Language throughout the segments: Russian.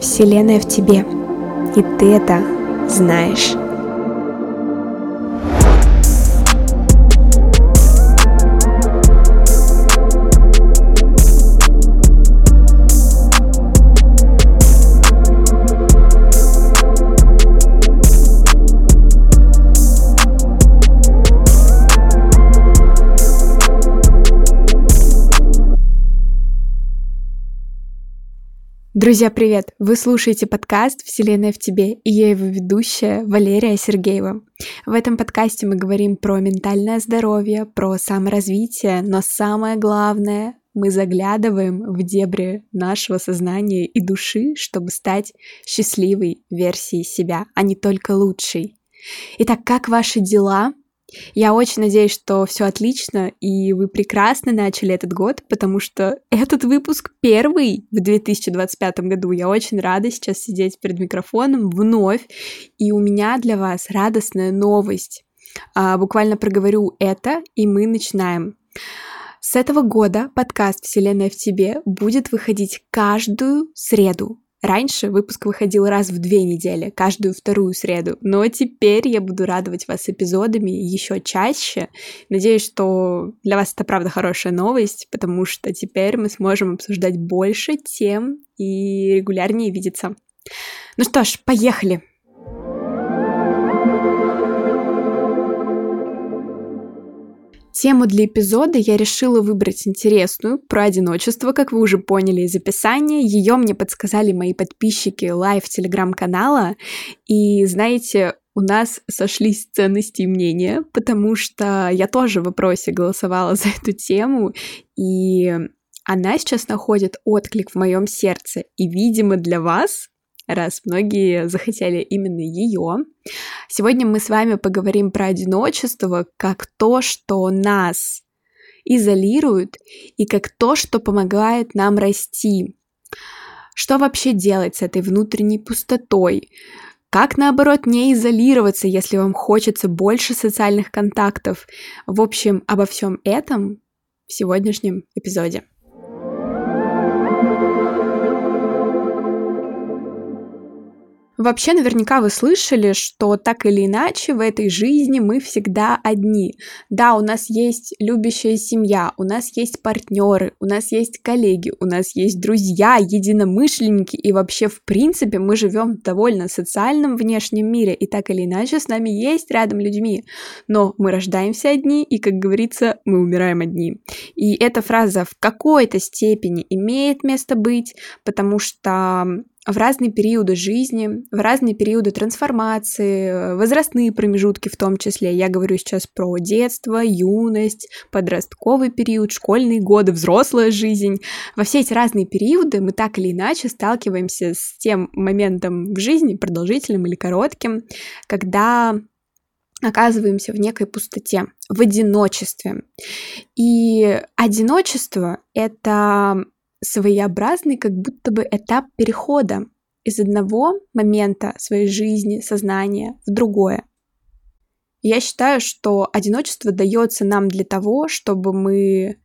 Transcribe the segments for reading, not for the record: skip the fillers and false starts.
Вселенная в тебе, и ты это знаешь. Друзья, привет! Вы слушаете подкаст «Вселенная в тебе», и я его ведущая Валерия Сергеева. В этом подкасте мы говорим про ментальное здоровье, про саморазвитие, но самое главное, мы заглядываем в дебри нашего сознания и души, чтобы стать счастливой версией себя, а не только лучшей. Итак, как ваши дела? Я очень надеюсь, что все отлично, и вы прекрасно начали этот год, потому что этот выпуск первый в 2025 году. Я очень рада сейчас сидеть перед микрофоном вновь, и у меня для вас радостная новость. Буквально проговорю это, и мы начинаем. С этого года подкаст «Вселенная в тебе» будет выходить каждую среду. Раньше выпуск выходил раз в 2 недели, каждую вторую среду, но теперь я буду радовать вас эпизодами еще чаще. Надеюсь, что для вас это правда хорошая новость, потому что теперь мы сможем обсуждать больше тем и регулярнее видеться. Ну что ж, поехали! Тему для эпизода я решила выбрать интересную, про одиночество, как вы уже поняли из описания. Ее мне подсказали мои подписчики лайв телеграм-канала. И знаете, у нас сошлись ценности и мнения, потому что я тоже в опросе голосовала за эту тему, и она сейчас находит отклик в моем сердце. И, видимо, для вас, раз многие захотели именно ее. Сегодня мы с вами поговорим про одиночество как то, что нас изолирует, и как то, что помогает нам расти. Что вообще делать с этой внутренней пустотой? Как, наоборот, не изолироваться, если вам хочется больше социальных контактов? В общем, обо всем этом в сегодняшнем эпизоде. Вообще, наверняка вы слышали, что так или иначе в этой жизни мы всегда одни. Да, у нас есть любящая семья, у нас есть партнеры, у нас есть коллеги, у нас есть друзья, единомышленники, и вообще, в принципе, мы живем в довольно социальном внешнем мире, и так или иначе с нами есть рядом людьми. Но мы рождаемся одни, и, как говорится, мы умираем одни. И эта фраза в какой-то степени имеет место быть, потому что в разные периоды жизни, в разные периоды трансформации, возрастные промежутки в том числе. Я говорю сейчас про детство, юность, подростковый период, школьные годы, взрослая жизнь. Во все эти разные периоды мы так или иначе сталкиваемся с тем моментом в жизни, продолжительным или коротким, когда оказываемся в некой пустоте, в одиночестве. И одиночество — это своеобразный как будто бы этап перехода из одного момента своей жизни, сознания в другое. Я считаю, что одиночество дается нам для того, чтобы мы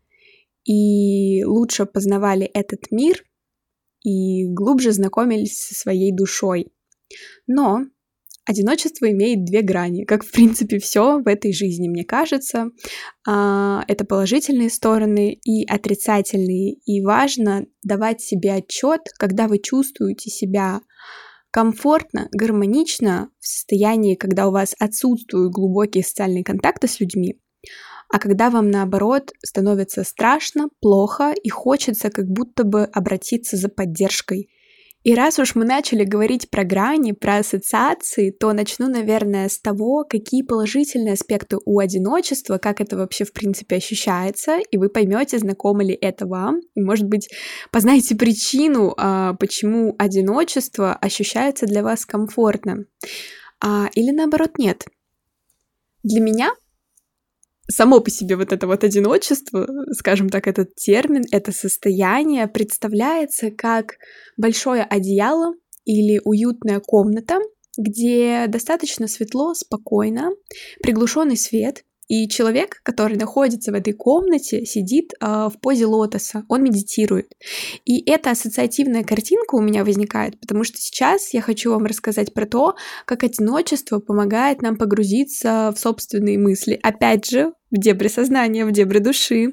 и лучше познавали этот мир, и глубже знакомились со своей душой. Но одиночество имеет 2 грани, как, в принципе, все в этой жизни, мне кажется. Это положительные стороны и отрицательные. И важно давать себе отчет, когда вы чувствуете себя комфортно, гармонично в состоянии, когда у вас отсутствуют глубокие социальные контакты с людьми, а когда вам, наоборот, становится страшно, плохо и хочется как будто бы обратиться за поддержкой. И раз уж мы начали говорить про грани, про ассоциации, то начну, наверное, с того, какие положительные аспекты у одиночества, как это вообще, в принципе, ощущается, и вы поймете, знакомо ли это вам, и, может быть, познаете причину, почему одиночество ощущается для вас комфортно, или, наоборот, нет. Для меня само по себе вот это вот одиночество, скажем так, этот термин, это состояние представляется как большое одеяло или уютная комната, где достаточно светло, спокойно, приглушенный свет, И человек, который находится в этой комнате, сидит в позе лотоса, он медитирует. И эта ассоциативная картинка у меня возникает, потому что сейчас я хочу вам рассказать про то, как одиночество помогает нам погрузиться в собственные мысли. Опять же, в дебри сознания, в дебри души.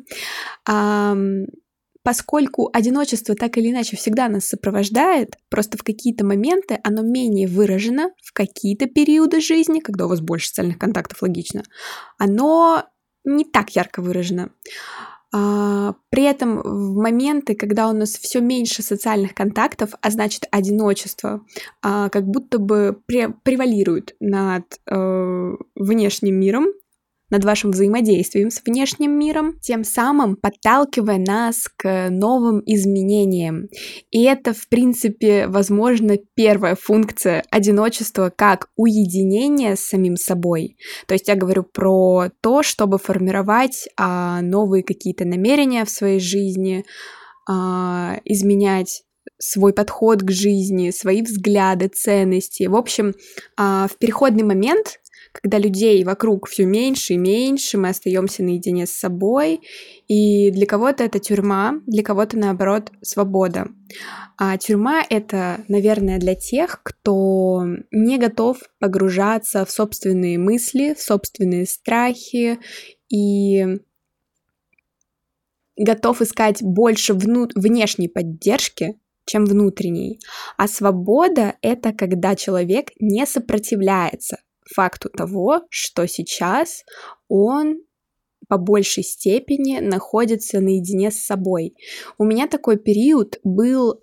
Поскольку одиночество так или иначе всегда нас сопровождает, просто в какие-то моменты оно менее выражено, в какие-то периоды жизни, когда у вас больше социальных контактов, логично, оно не так ярко выражено. При этом в моменты, когда у нас все меньше социальных контактов, а значит одиночество, как будто бы превалирует над внешним миром, над вашим взаимодействием с внешним миром, тем самым подталкивая нас к новым изменениям. И это, в принципе, возможно, первая функция одиночества как уединение с самим собой. То есть я говорю про то, чтобы формировать новые какие-то намерения в своей жизни, изменять свой подход к жизни, свои взгляды, ценности. В общем, в переходный момент, когда людей вокруг все меньше и меньше, мы остаемся наедине с собой, и для кого-то это тюрьма, для кого-то, наоборот, свобода. А тюрьма — это, наверное, для тех, кто не готов погружаться в собственные мысли, в собственные страхи и готов искать больше внешней поддержки, чем внутренней. А свобода — это когда человек не сопротивляется факту того, что сейчас он по большей степени находится наедине с собой. У меня такой период был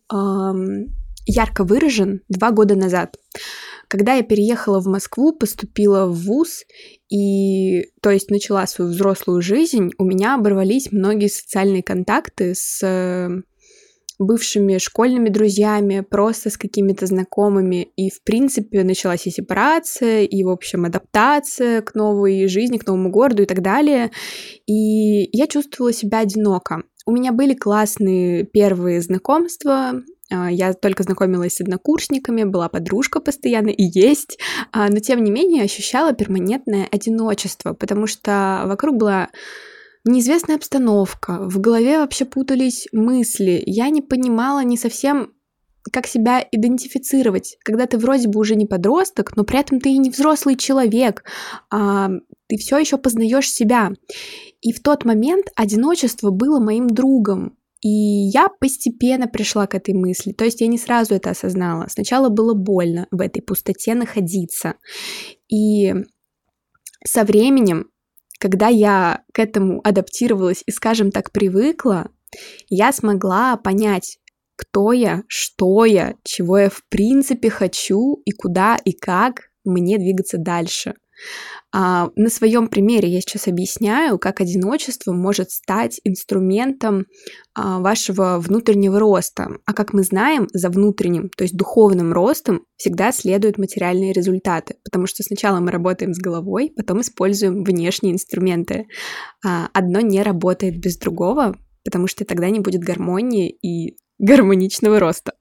ярко выражен 2 года назад, когда я переехала в Москву, поступила в вуз и, то есть, начала свою взрослую жизнь, у меня оборвались многие социальные контакты с бывшими школьными друзьями, просто с какими-то знакомыми. И, в принципе, началась и сепарация, и, в общем, адаптация к новой жизни, к новому городу и так далее. И я чувствовала себя одиноко. У меня были классные первые знакомства, я только знакомилась с однокурсниками, была подружка постоянно и есть, но, тем не менее, ощущала перманентное одиночество, потому что вокруг была неизвестная обстановка, в голове вообще путались мысли, я не понимала не совсем, как себя идентифицировать, когда ты вроде бы уже не подросток, но при этом ты и не взрослый человек, ты все еще познаешь себя. И в тот момент одиночество было моим другом, и я постепенно пришла к этой мысли, то есть я не сразу это осознала. Сначала было больно в этой пустоте находиться, и со временем, когда я к этому адаптировалась и, скажем так, привыкла, я смогла понять, кто я, что я, чего я в принципе хочу и куда и как мне двигаться дальше. На своем примере я сейчас объясняю, как одиночество может стать инструментом вашего внутреннего роста. А как мы знаем, за внутренним, то есть духовным ростом всегда следуют материальные результаты, потому что сначала мы работаем с головой, потом используем внешние инструменты. Одно не работает без другого, потому что тогда не будет гармонии и гармоничного роста.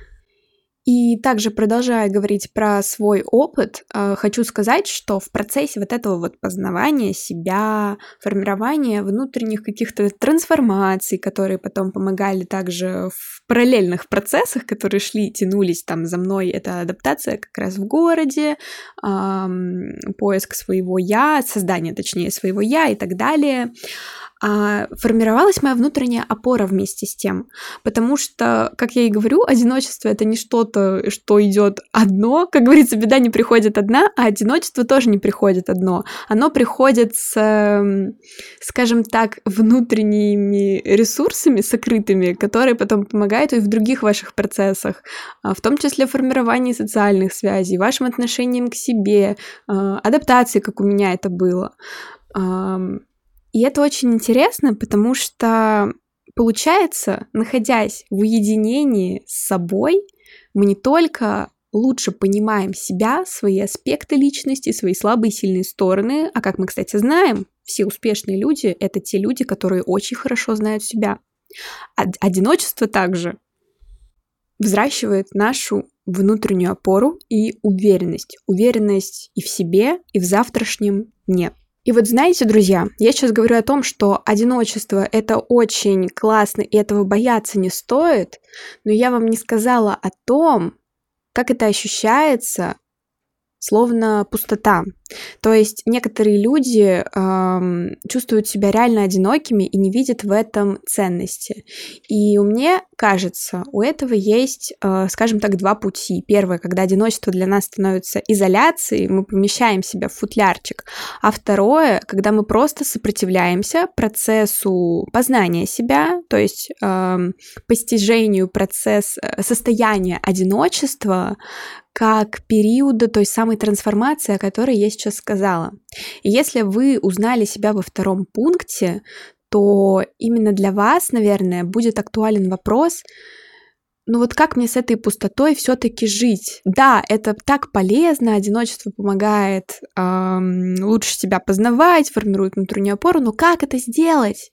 И также, продолжая говорить про свой опыт, хочу сказать, что в процессе вот этого вот познавания себя, формирования внутренних каких-то трансформаций, которые потом помогали также в параллельных процессах, которые шли, тянулись там за мной, это адаптация как раз в городе, поиск своего «я», создание, точнее, своего «я» и так далее, формировалась моя внутренняя опора вместе с тем, потому что, как я и говорю, одиночество — это не что-то, что идет одно, как говорится, беда не приходит одна, а одиночество тоже не приходит одно, оно приходит с, скажем так, внутренними ресурсами сокрытыми, которые потом помогают и в других ваших процессах, в том числе в формировании социальных связей, вашим отношением к себе, адаптации, как у меня это было. И это очень интересно, потому что, получается, находясь в уединении с собой, мы не только лучше понимаем себя, свои аспекты личности, свои слабые и сильные стороны, а как мы, кстати, знаем, все успешные люди — это те люди, которые очень хорошо знают себя. Одиночество также взращивает нашу внутреннюю опору и уверенность. Уверенность и в себе, и в завтрашнем дне. И вот знаете, друзья, я сейчас говорю о том, что одиночество — это очень классно, и этого бояться не стоит, но я вам не сказала о том, как это ощущается, словно пустота. То есть некоторые люди чувствуют себя реально одинокими и не видят в этом ценности. И мне кажется, у этого есть, скажем так, два пути. Первое, когда одиночество для нас становится изоляцией, мы помещаем себя в футлярчик. А второе, когда мы просто сопротивляемся процессу познания себя, то есть постижению состояния одиночества, как периода той самой трансформации, о которой я сейчас сказала. И если вы узнали себя во втором пункте, то именно для вас, наверное, будет актуален вопрос, ну вот как мне с этой пустотой все-таки жить? Да, это так полезно, одиночество помогает лучше себя познавать, формирует внутреннюю опору, но как это сделать?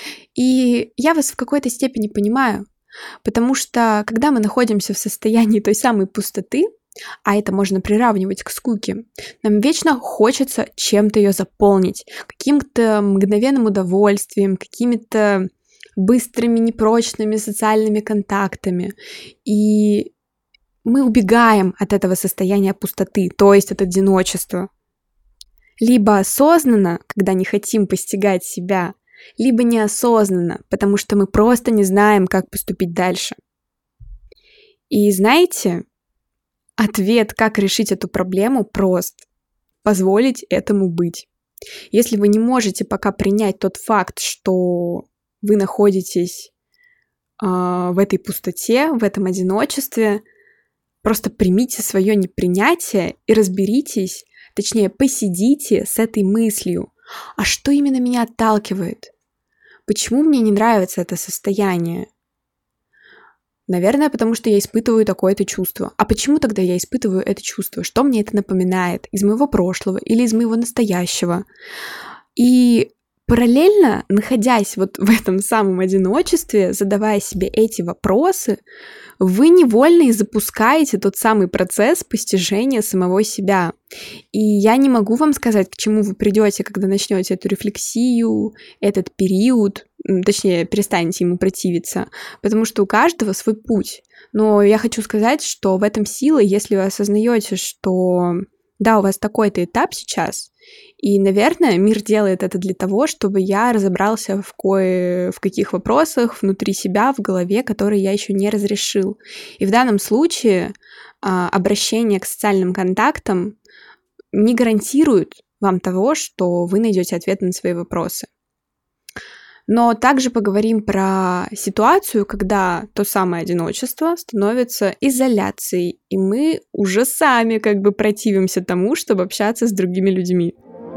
И я вас в какой-то степени понимаю, потому что когда мы находимся в состоянии той самой пустоты, а это можно приравнивать к скуке, нам вечно хочется чем-то ее заполнить, каким-то мгновенным удовольствием, какими-то быстрыми, непрочными социальными контактами. И мы убегаем от этого состояния пустоты, то есть от одиночества. Либо осознанно, когда не хотим постигать себя, либо неосознанно, потому что мы просто не знаем, как поступить дальше. И знаете, ответ, как решить эту проблему, прост. Позволить этому быть. Если вы не можете пока принять тот факт, что вы находитесь в этой пустоте, в этом одиночестве, просто примите свое непринятие и разберитесь, точнее, посидите с этой мыслью. А что именно меня отталкивает? Почему мне не нравится это состояние? Наверное, потому что я испытываю такое-то чувство. А почему тогда я испытываю это чувство? Что мне это напоминает? Из моего прошлого или из моего настоящего? И параллельно, находясь вот в этом самом одиночестве, задавая себе эти вопросы, вы невольно и запускаете тот самый процесс постижения самого себя. И я не могу вам сказать, к чему вы придете, когда начнете эту рефлексию, этот период, точнее, перестанете ему противиться, потому что у каждого свой путь. Но я хочу сказать, что в этом сила, если вы осознаете, что да, у вас такой-то этап сейчас, и, наверное, мир делает это для того, чтобы я разобрался в каких вопросах внутри себя, в голове, которые я еще не разрешил. И в данном случае обращение к социальным контактам не гарантирует вам того, что вы найдете ответ на свои вопросы. Но также поговорим про ситуацию, когда то самое одиночество становится изоляцией, и мы уже сами как бы противимся тому, чтобы общаться с другими людьми.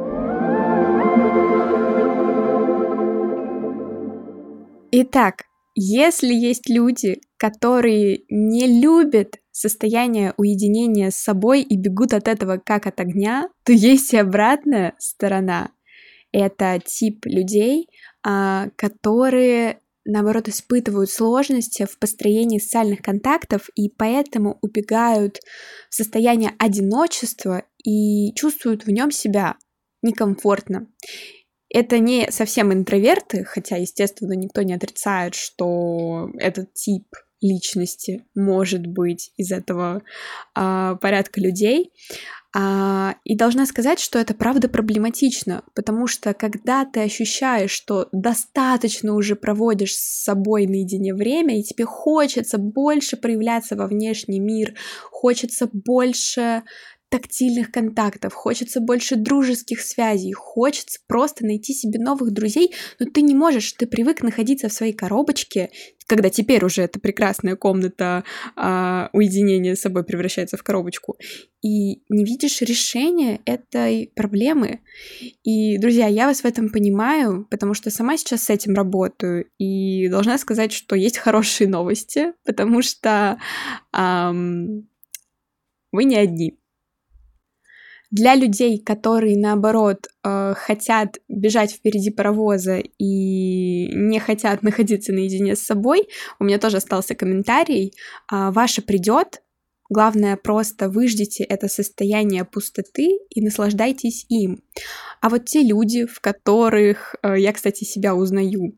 Итак, если есть люди, которые не любят состояние уединения с собой и бегут от этого как от огня, то есть и обратная сторона. Это тип людей, которые, наоборот, испытывают сложности в построении социальных контактов и поэтому убегают в состояние одиночества и чувствуют в нем себя некомфортно. Это не совсем интроверты, хотя, естественно, никто не отрицает, что этот тип личности может быть из этого порядка людей. И должна сказать, что это правда проблематично, потому что когда ты ощущаешь, что достаточно уже проводишь с собой наедине время, и тебе хочется больше проявляться во внешний мир, хочется больше тактильных контактов, хочется больше дружеских связей, хочется просто найти себе новых друзей, но ты не можешь, ты привык находиться в своей коробочке, когда теперь уже эта прекрасная комната уединения с собой превращается в коробочку, и не видишь решения этой проблемы. И, друзья, я вас в этом понимаю, потому что сама сейчас с этим работаю, и должна сказать, что есть хорошие новости, потому что вы не одни. Для людей, которые, наоборот, хотят бежать впереди паровоза и не хотят находиться наедине с собой, у меня тоже остался комментарий. Ваше придет, Главное, просто выждите это состояние пустоты и наслаждайтесь им. А вот те люди, в которых я, кстати, себя узнаю,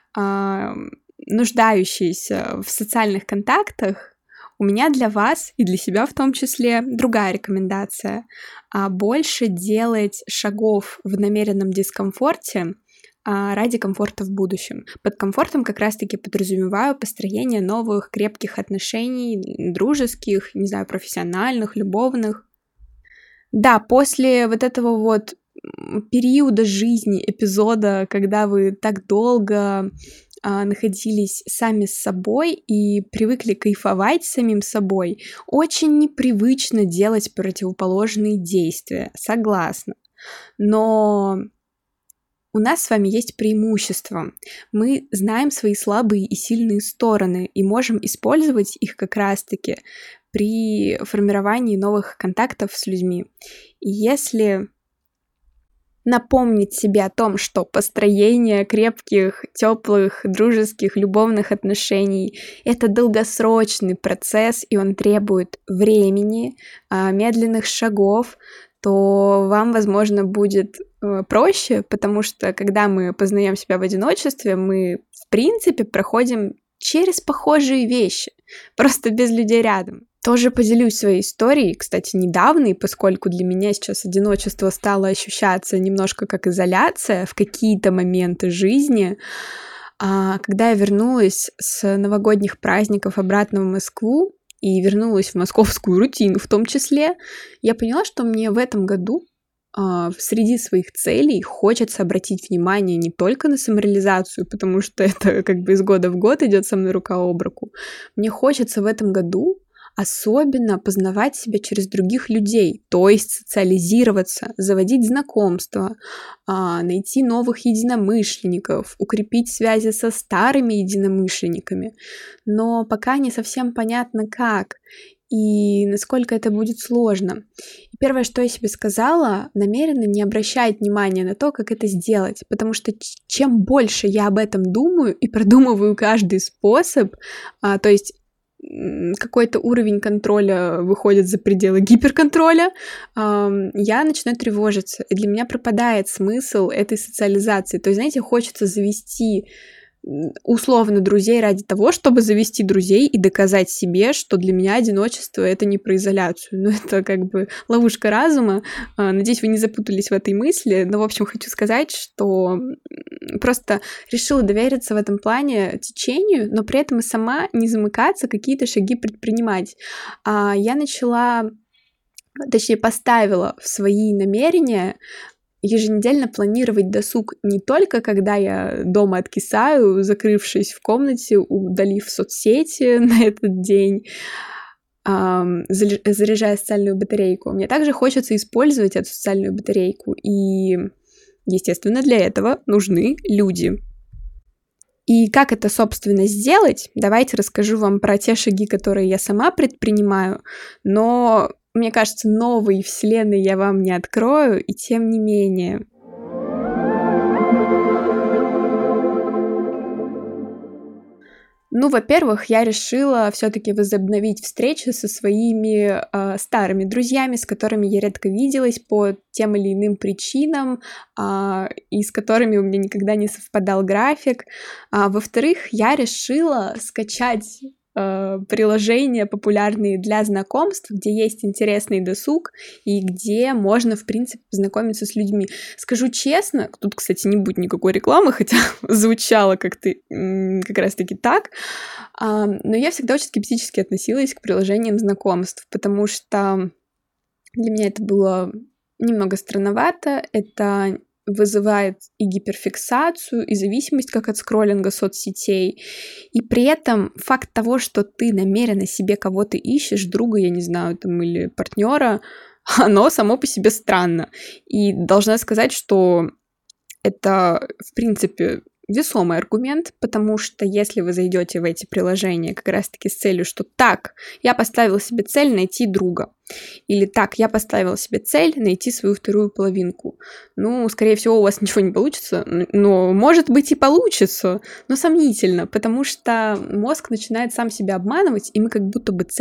нуждающиеся в социальных контактах, у меня для вас и для себя в том числе другая рекомендация. Больше делать шагов в намеренном дискомфорте ради комфорта в будущем. Под комфортом как раз-таки подразумеваю построение новых крепких отношений, дружеских, не знаю, профессиональных, любовных. Да, после вот этого вот периода жизни, эпизода, когда вы так долго находились сами с собой и привыкли кайфовать самим собой, очень непривычно делать противоположные действия, согласна. Но у нас с вами есть преимущество. Мы знаем свои слабые и сильные стороны и можем использовать их как раз-таки при формировании новых контактов с людьми. И если напомнить себе о том, что построение крепких, теплых, дружеских, любовных отношений — это долгосрочный процесс, и он требует времени, медленных шагов, то вам, возможно, будет проще, потому что когда мы познаем себя в одиночестве, мы, в принципе, проходим через похожие вещи, просто без людей рядом. Тоже поделюсь своей историей, кстати, недавней, поскольку для меня сейчас одиночество стало ощущаться немножко как изоляция в какие-то моменты жизни. Когда я вернулась с новогодних праздников обратно в Москву и вернулась в московскую рутину в том числе, я поняла, что мне в этом году среди своих целей хочется обратить внимание не только на самореализацию, потому что это как бы из года в год идет со мной рука об руку. Мне хочется в этом году особенно познавать себя через других людей, то есть социализироваться, заводить знакомства, найти новых единомышленников, укрепить связи со старыми единомышленниками. Но пока не совсем понятно как и насколько это будет сложно. И первое, что я себе сказала, намеренно не обращать внимания на то, как это сделать, потому что чем больше я об этом думаю и продумываю каждый способ, то есть какой-то уровень контроля выходит за пределы гиперконтроля, я начинаю тревожиться, и для меня пропадает смысл этой социализации. То есть, знаете, хочется завести условно друзей ради того, чтобы завести друзей и доказать себе, что для меня одиночество — это не про изоляцию. Ну, это как бы ловушка разума. Надеюсь, вы не запутались в этой мысли. Но, в общем, хочу сказать, что просто решила довериться в этом плане течению, но при этом и сама не замыкаться, какие-то шаги предпринимать. Я поставила в свои намерения еженедельно планировать досуг не только когда я дома откисаю, закрывшись в комнате, удалив соцсети на этот день, заряжая социальную батарейку. Мне также хочется использовать эту социальную батарейку, и, естественно, для этого нужны люди. И как это, собственно, сделать? Давайте расскажу вам про те шаги, которые я сама предпринимаю, но мне кажется, новой вселенной я вам не открою, и тем не менее. Ну, во-первых, я решила все-таки возобновить встречи со своими старыми друзьями, с которыми я редко виделась по тем или иным причинам, и с которыми у меня никогда не совпадал график. Во-вторых, я решила скачать приложения популярные для знакомств, где есть интересный досуг и где можно, в принципе, познакомиться с людьми. Скажу честно, тут, кстати, не будет никакой рекламы, хотя звучало как-то как раз-таки так, но я всегда очень скептически относилась к приложениям знакомств, потому что для меня это было немного странновато, это вызывает и гиперфиксацию, и зависимость как от скроллинга соцсетей. И при этом факт того, что ты намеренно себе кого-то ищешь, друга, я не знаю, там, или партнера, оно само по себе странно. И должна сказать, что это, в принципе, весомый аргумент, потому что если вы зайдете в эти приложения как раз-таки с целью, что так, я поставила себе цель найти друга, или так, я поставила себе цель найти свою вторую половинку, ну, скорее всего, у вас ничего не получится, но, может быть, и получится, но сомнительно, потому что мозг начинает сам себя обманывать, и мы как будто бы цель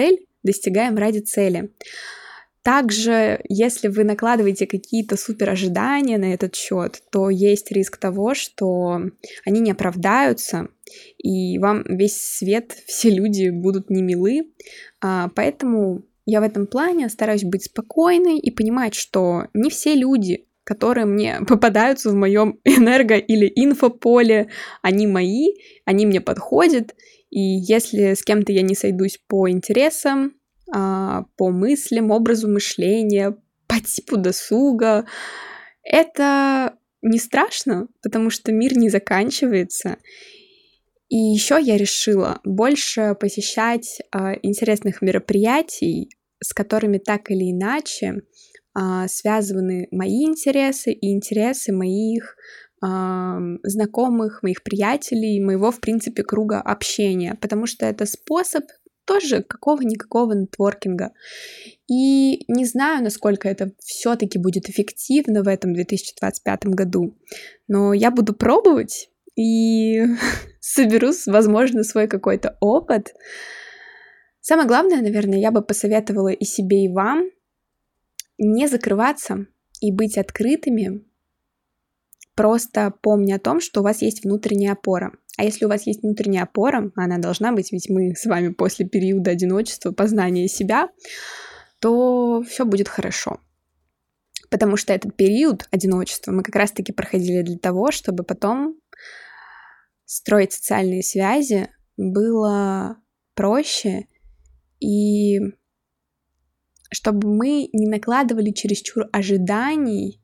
достигаем ради цели. Также, если вы накладываете какие-то супер ожидания на этот счет, то есть риск того, что они не оправдаются, и вам весь свет, все люди будут не милы. Поэтому я в этом плане стараюсь быть спокойной и понимать, что не все люди, которые мне попадаются в моем энерго- или инфополе, они мои, они мне подходят, и если с кем-то я не сойдусь по интересам, по мыслям, образу мышления, по типу досуга, это не страшно, потому что мир не заканчивается. И еще я решила больше посещать интересных мероприятий, с которыми так или иначе связаны мои интересы и интересы моих знакомых, моих приятелей, моего, в принципе, круга общения, потому что это способ тоже какого-никакого нетворкинга. И не знаю, насколько это все-таки будет эффективно в этом 2025 году, но я буду пробовать и соберу, возможно, свой какой-то опыт. Самое главное, наверное, я бы посоветовала и себе, и вам не закрываться и быть открытыми, просто помня о том, что у вас есть внутренняя опора. А если у вас есть внутренняя опора, она должна быть, ведь мы с вами после периода одиночества, познания себя, то все будет хорошо. Потому что этот период одиночества мы как раз-таки проходили для того, чтобы потом строить социальные связи было проще, и чтобы мы не накладывали чересчур ожиданий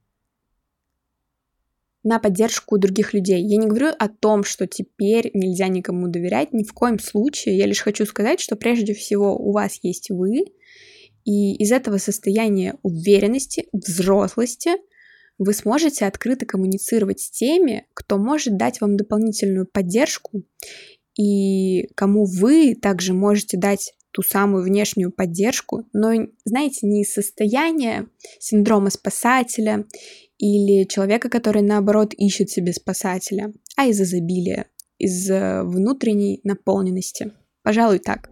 на поддержку других людей. Я не говорю о том, что теперь нельзя никому доверять, ни в коем случае. Я лишь хочу сказать, что прежде всего у вас есть вы, и из этого состояния уверенности, взрослости вы сможете открыто коммуницировать с теми, кто может дать вам дополнительную поддержку, и кому вы также можете дать ту самую внешнюю поддержку, но, знаете, не из состояния синдрома спасателя или человека, который, наоборот, ищет себе спасателя, а из изобилия, из внутренней наполненности. Пожалуй, так.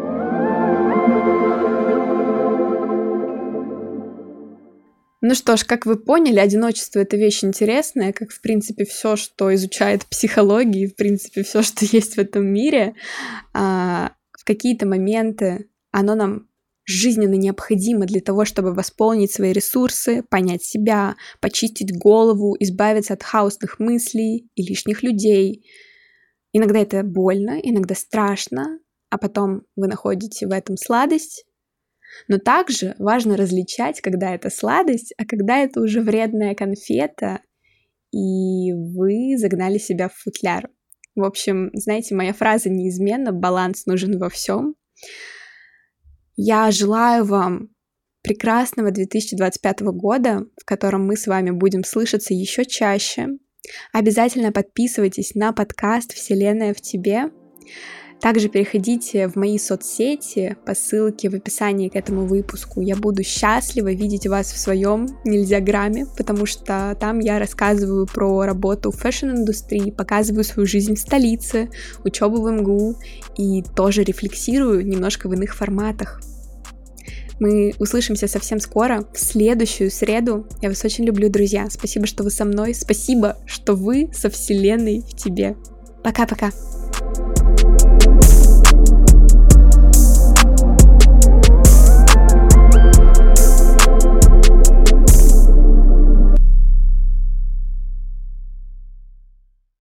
Ну что ж, как вы поняли, одиночество — это вещь интересная, как, в принципе, все, что изучает психология, в принципе, все, что есть в этом мире. В какие-то моменты оно нам жизненно необходимо для того, чтобы восполнить свои ресурсы, понять себя, почистить голову, избавиться от хаосных мыслей и лишних людей. Иногда это больно, иногда страшно, а потом вы находите в этом сладость. Но также важно различать, когда это сладость, а когда это уже вредная конфета, и вы загнали себя в футляр. В общем, знаете, моя фраза неизменна: баланс нужен во всем. Я желаю вам прекрасного 2025 года, в котором мы с вами будем слышаться еще чаще. Обязательно подписывайтесь на подкаст «Вселенная в тебе». Также переходите в мои соцсети по ссылке в описании к этому выпуску. Я буду счастлива видеть вас в своем нельзяграме, потому что там я рассказываю про работу в фэшн-индустрии, показываю свою жизнь в столице, учебу в МГУ и тоже рефлексирую немножко в иных форматах. Мы услышимся совсем скоро, в следующую среду. Я вас очень люблю, друзья. Спасибо, что вы со мной. Спасибо, что вы со Вселенной в тебе. Пока-пока.